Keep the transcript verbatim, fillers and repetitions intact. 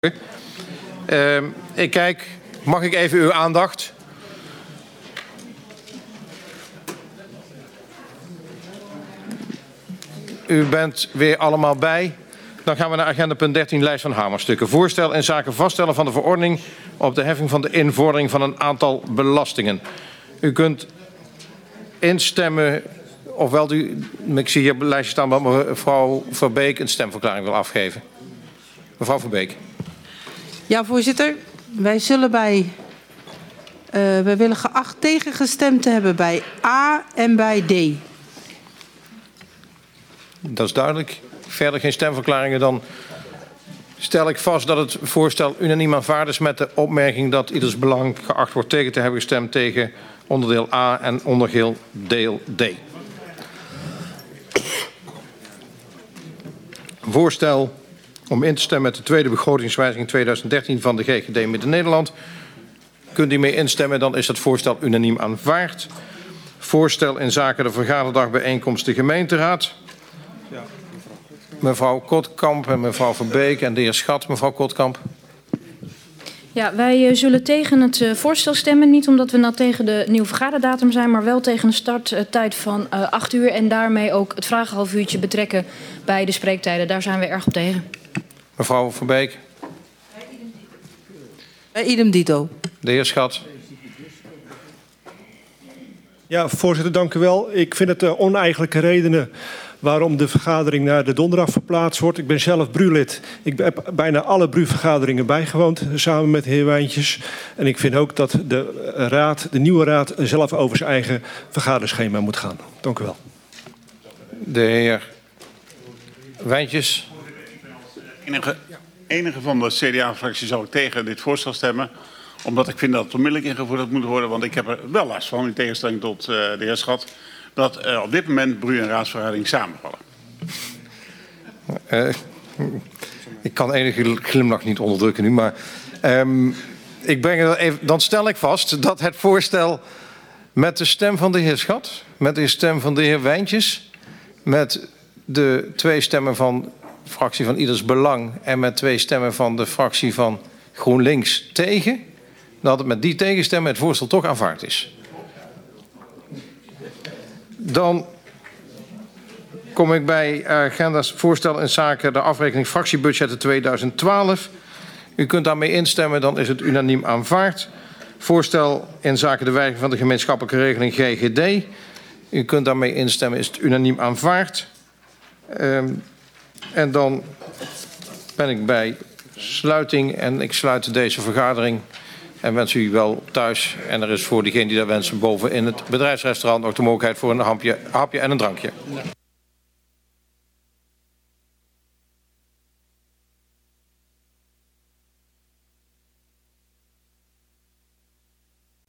Uh, ik kijk, mag ik even uw aandacht? U bent weer allemaal bij. Dan gaan we naar agenda punt dertien, lijst van hamerstukken. Voorstel in zaken vaststellen van de verordening op de heffing van de invordering van een aantal belastingen. U kunt instemmen, ofwel u, ik zie hier op het lijstje staan dat mevrouw Verbeek een stemverklaring wil afgeven. Mevrouw Verbeek. Ja, voorzitter. Wij zullen bij, uh, we willen geacht tegengestemd te hebben bij A en bij D. Dat is duidelijk. Verder geen stemverklaringen. Dan stel ik vast dat het voorstel unaniem aanvaard is met de opmerking dat ieders belang geacht wordt tegen te hebben gestemd tegen onderdeel A en onderdeel deel D. Voorstel om in te stemmen met de tweede begrotingswijziging tweeduizend dertien van de G G D Midden-Nederland. Kunt u mee instemmen, dan is het voorstel unaniem aanvaard. Voorstel in zaken de vergaderdagbijeenkomst de gemeenteraad. Ja, mevrouw Kotkamp en mevrouw Verbeek en de heer Schat. Mevrouw Kotkamp. Ja, wij uh, zullen tegen het uh, voorstel stemmen. Niet omdat we nou tegen de nieuwe vergaderdatum zijn, maar wel tegen de starttijd van uh, acht uur. En daarmee ook het vragenhalf uurtje betrekken bij de spreektijden. Daar zijn we erg op tegen. Mevrouw Verbeek. Bij idem dito. De heer Schat. Ja, voorzitter, dank u wel. Ik vind het uh, oneigenlijke redenen waarom de vergadering naar de donderdag verplaatst wordt. Ik ben zelf Bru-lid. Ik heb bijna alle Bru-vergaderingen bijgewoond, samen met de heer Wijntjes. En ik vind ook dat de raad, de nieuwe raad, zelf over zijn eigen vergaderschema moet gaan. Dank u wel. De heer Wijntjes. Enige, enige van de C D A-fractie zou ik tegen dit voorstel stemmen. Omdat ik vind dat het onmiddellijk ingevoerd moet worden. Want ik heb er wel last van, in tegenstelling tot uh, de heer Schat, dat uh, op dit moment Bru- en raadsvergadering samenvallen. Uh, ik kan enige glimlach niet onderdrukken nu, maar um, ik breng er even, dan stel ik vast dat het voorstel met de stem van de heer Schat, met de stem van de heer Wijntjes, met de twee stemmen van de fractie van Ieders Belang en met twee stemmen van de fractie van GroenLinks tegen, dat het met die tegenstemmen het voorstel toch aanvaard is. Dan kom ik bij agenda's voorstel in zaken de afrekening fractiebudgetten tweeduizend twaalf. U kunt daarmee instemmen, dan is het unaniem aanvaard. Voorstel in zaken de wijziging van de gemeenschappelijke regeling G G D. U kunt daarmee instemmen, is het unaniem aanvaard. Um, en dan ben ik bij sluiting en ik sluit deze vergadering. En wens u wel thuis. En er is voor diegenen die dat wensen boven in het bedrijfsrestaurant ook de mogelijkheid voor een hapje, hapje en een drankje.